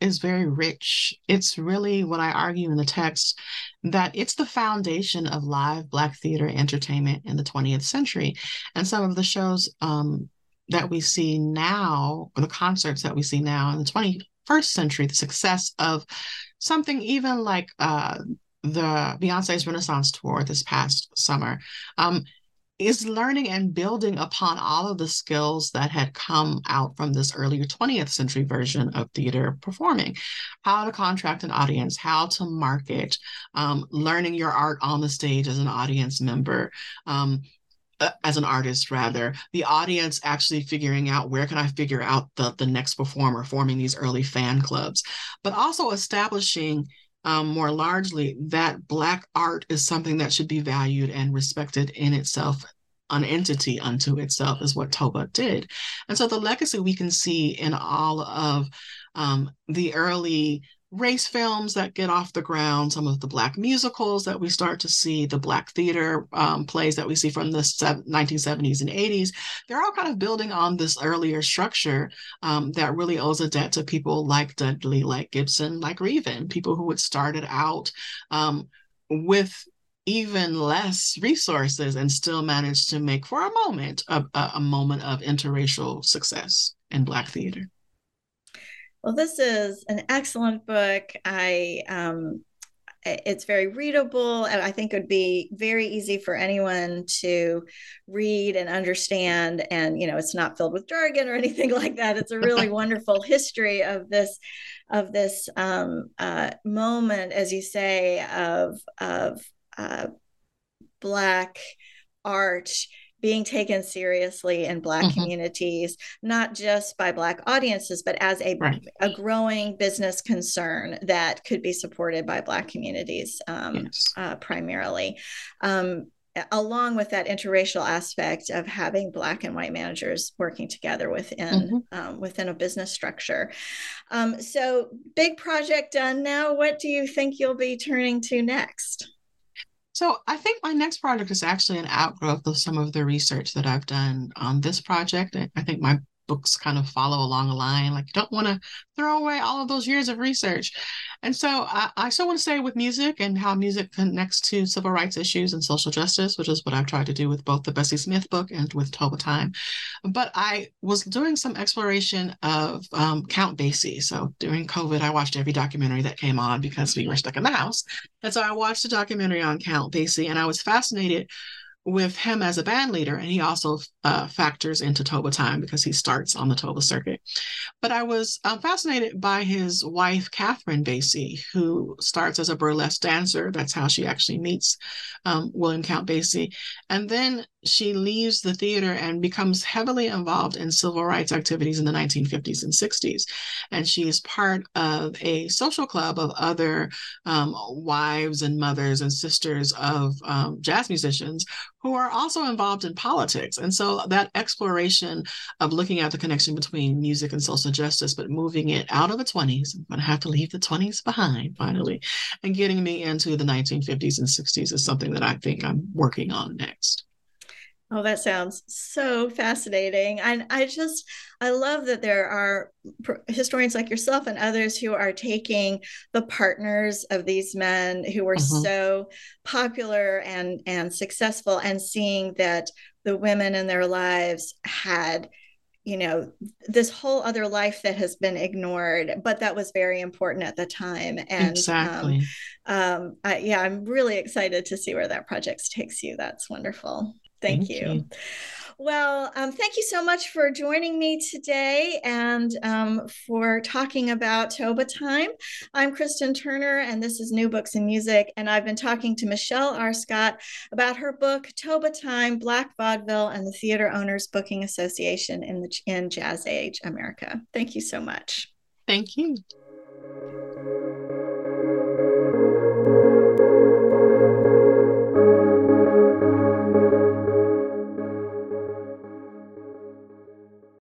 is very rich. It's really what I argue in the text, that it's the foundation of live Black theater entertainment in the 20th century. And some of the shows that we see now, or the concerts that we see now in the 21st century, the success of something even like the Beyonce's Renaissance tour this past summer, is learning and building upon all of the skills that had come out from this earlier 20th century version of theater performing. How to contract an audience, how to market, learning your art on the stage as an audience member, as an artist rather, the audience actually figuring out, where can I figure out the next performer, forming these early fan clubs, but also establishing more largely that Black art is something that should be valued and respected in itself. An entity unto itself is what Toba did. And so the legacy we can see in all of the early race films that get off the ground, some of the Black musicals that we start to see, the Black theater plays that we see from the 1970s and 80s, they're all kind of building on this earlier structure that really owes a debt to people like Dudley, like Gibson, like Reven, people who had started out with even less resources and still managed to make, for a moment, a moment of interracial success in Black theater. Well, this is an excellent book. It's very readable, and I think it would be very easy for anyone to read and understand. And, you know, it's not filled with jargon or anything like that. It's a really wonderful history of this moment, as you say, of Black art being taken seriously in Black communities, not just by Black audiences, but as a growing business concern that could be supported by Black communities primarily. Along with that interracial aspect of having Black and white managers working together within a business structure. So big project done now. What do you think you'll be turning to next? So I think my next project is actually an outgrowth of some of the research that I've done on this project. I think my books kind of follow along a line, like you don't want to throw away all of those years of research. And so I still want to stay with music and how music connects to civil rights issues and social justice, which is what I've tried to do with both the Bessie Smith book and with Toba Time. But I was doing some exploration of Count Basie. So during COVID, I watched every documentary that came on because we were stuck in the house. And so I watched a documentary on Count Basie, and I was fascinated with him as a band leader. And he also factors into Toba Time because he starts on the Toba circuit. But I was fascinated by his wife, Catherine Basie, who starts as a burlesque dancer. That's how she actually meets William Count Basie. And then she leaves the theater and becomes heavily involved in civil rights activities in the 1950s and 60s. And she is part of a social club of other wives and mothers and sisters of jazz musicians who are also involved in politics. And so that exploration of looking at the connection between music and social justice, but moving it out of the 20s, I'm going to have to leave the 20s behind finally, and getting me into the 1950s and 60s is something that I think I'm working on next. Oh, that sounds so fascinating. And I love that there are historians like yourself and others who are taking the partners of these men who were so popular and successful, and seeing that the women in their lives had, you know, this whole other life that has been ignored, but that was very important at the time. And exactly. I'm really excited to see where that project takes you. That's wonderful. Thank you. Well, thank you so much for joining me today and for talking about Toba Time. I'm Kristen Turner, and this is New Books in Music, and I've been talking to Michelle R. Scott about her book, Toba Time, Black Vaudeville and the Theater Owners Booking Association in Jazz Age America. Thank you so much. Thank you.